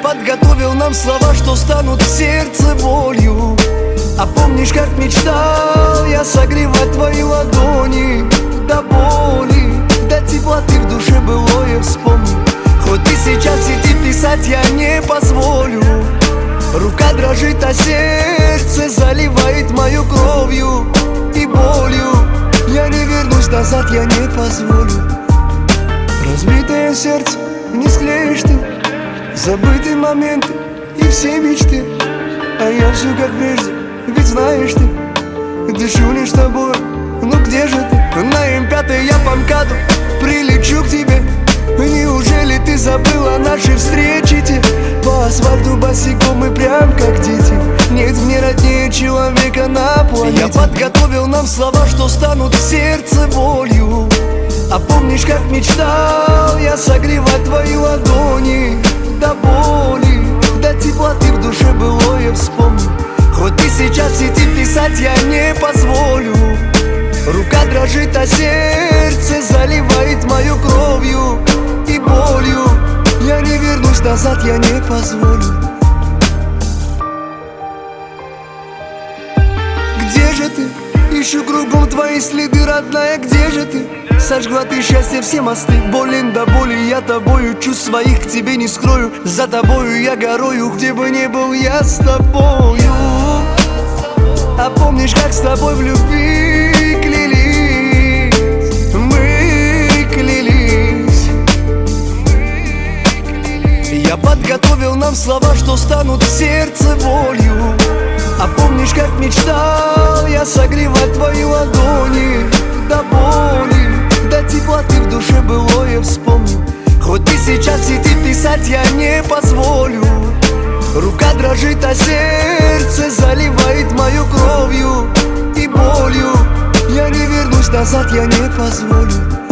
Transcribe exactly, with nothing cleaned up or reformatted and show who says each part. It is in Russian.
Speaker 1: подготовил нам слова, что станут в сердце болью. А помнишь, как мечтал я согревать твои ладони до боли, до теплоты в душе былое вспомни. Хоть ты сейчас в сети писать я не позволю. Рука дрожит, а сердце заливает мою кровью и болью. Я не вернусь назад, я не позволю. Разбитое сердце не склеишь ты, забытые моменты и все мечты. А я все как прежде, ведь знаешь ты, дышу лишь тобой, ну где же ты? На эм пять я по МКАДу прилечу к тебе. Неужели ты забыла наши встречи те? По асфальту босиком мы прям как дети. Нет мне роднее человека на планете. Я подготовил нам слова, что станут в сердце болью. А помнишь, как мечтал я согревать твои ладони до боли, до теплоты в душе былое вспомни. Хоть ты сейчас в сети писать я не позволю. Рука дрожит, а сердце заливает мою кровью и болью. Я не вернусь назад, я не позволю. Где же ты? Ищу кругом твои следы, родная, где же ты? Сожгла ты счастье все мосты. Болен до боли я тобою, чувств своих к тебе не скрою. За тобою я горою, где бы ни был я с тобою. А помнишь, как с тобой в любви клялись? Мы клялись. Я подготовил нам слова, что станут в сердце болью. А помнишь, как мечтал я согревать твои ладони до боли, до теплоты в душе былое вспомни. Хоть ты сейчас в сети писать я не позволю. Рука дрожит, а сердце заливает мою кровью и болью. Я не вернусь назад, я не позволю.